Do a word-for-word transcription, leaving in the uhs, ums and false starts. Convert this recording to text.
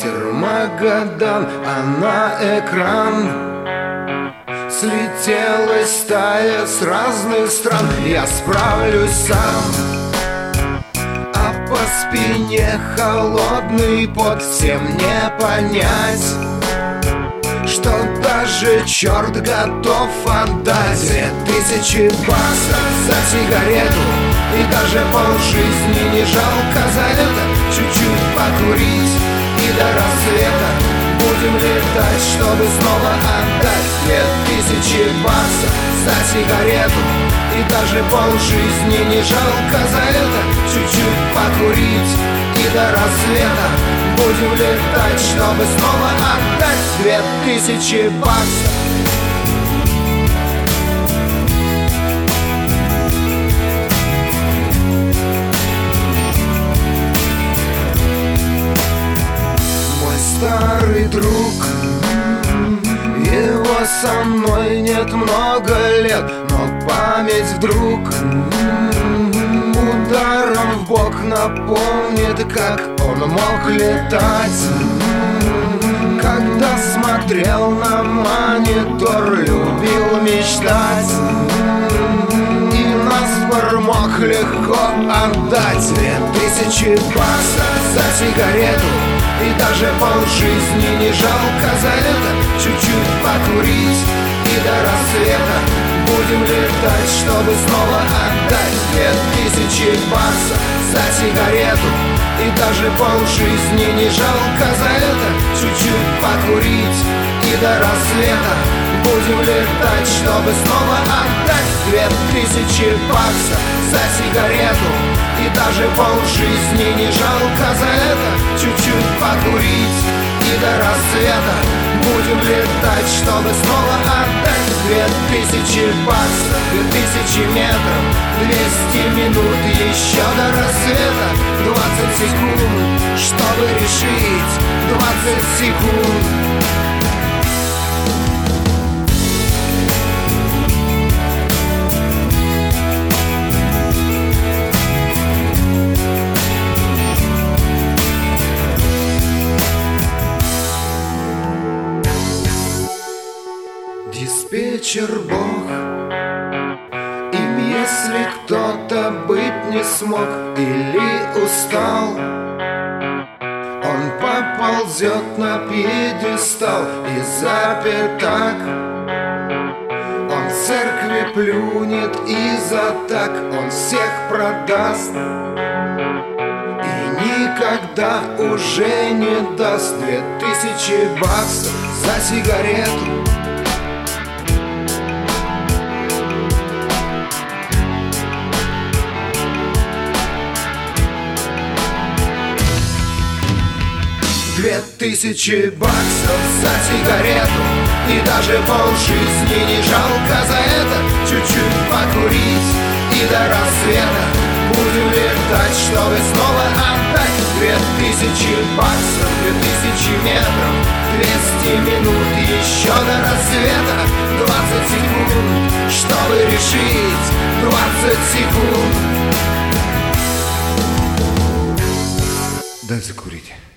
ветер Магадан, а на экран слетелась стая с разных стран. Я справлюсь сам, а по спине холодный пот. Всем не понять, что даже черт готов отдать две тысячи баксов за сигарету, и даже полжизни не жалко за это. Чуть-чуть покурить и до рассвета будем летать, чтобы снова отдать две тысячи баксов за сигарету, и даже полжизни не жалко за это. Чуть-чуть покурить и до рассвета будем летать, чтобы снова отдать две тысячи баксов. Мой старый друг, его со мной нет много лет, но память вдруг ударом в бок напомнит, как он мог летать. Когда смотрел на монитор, любил мечтать, и наспор мог легко отдать две тысячи баксов за сигарету, и даже полжизни не жалко за это. Чуть-чуть покурить и до рассвета будем летать, чтобы снова отдать две тысячи баксов за сигарету, и даже полжизни не жалко за это. Чуть-чуть покурить и до рассвета будем летать, чтобы снова отдать две тысячи баксов за сигарету, и даже полжизни не жалко за это. Чуть-чуть покурить и до рассвета будем летать, чтобы снова отдать две тысячи баксов. Две тысячи метров, двести минут еще до рассвета. Двадцать секунд, чтобы решить, двадцать секунд. Диспетчер Бог, им если кто-то быть не смог или устал, он поползет на пьедестал и запер так. Он в церкви плюнет и за так он всех продаст, и никогда уже не даст две тысячи баксов за сигарету. Две тысячи баксов за сигарету, и даже полжизни не жалко за это. Чуть-чуть покурить и до рассвета будем летать, чтобы снова отдать две тысячи баксов. Две тысячи метров, двести минут еще до рассвета. Двадцать секунд, чтобы решить, двадцать секунд. Дай закурить.